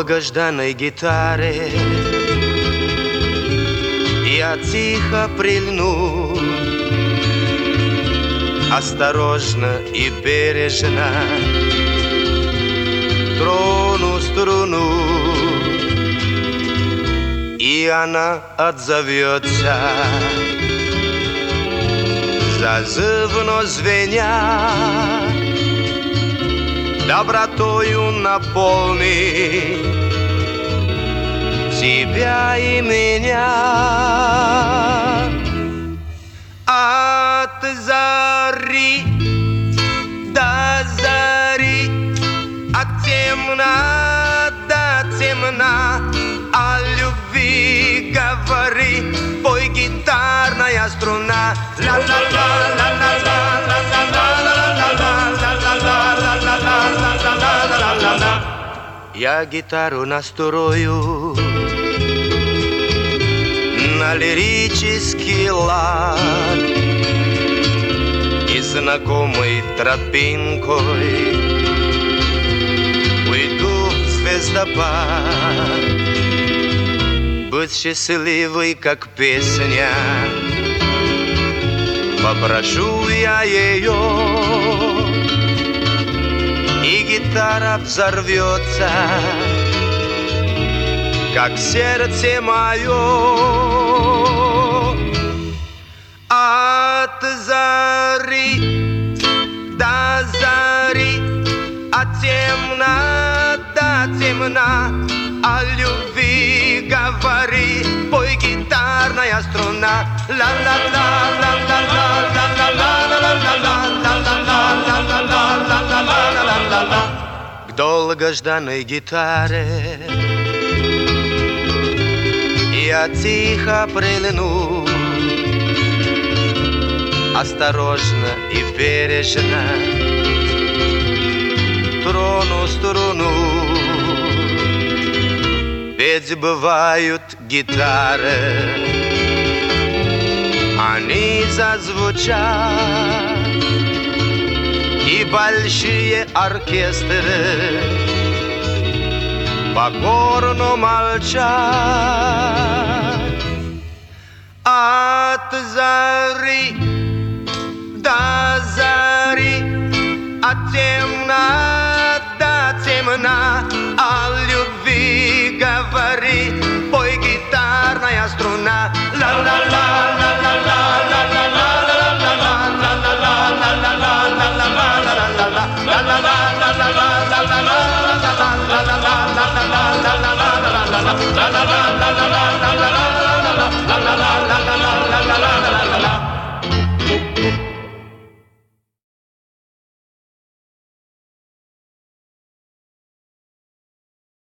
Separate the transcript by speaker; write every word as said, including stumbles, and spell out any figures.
Speaker 1: долгожданной гитаре я тихо прильну, осторожно и бережно трону струну, и она отзовется, зазывно звеня, добротою наполни тебя и меня. От зари до зари, от темна до темна, о любви говори, пой гитарная струна. Я гитару настрою на лирический лад и знакомой тропинкой уйду в звездопад. Быть счастливой, как песня, попрошу я ее, и гитара взорвется, как сердце мое. От зари до зари, от темна до темна, о любви говори, пой гитарная струна. К долгожданной гитаре я тихо прильну, осторожно и бережно трону струну. Ведь бывают гитары, они зазвучат, и большие оркестры покорно молчат. От зари до зари, от темна до темна,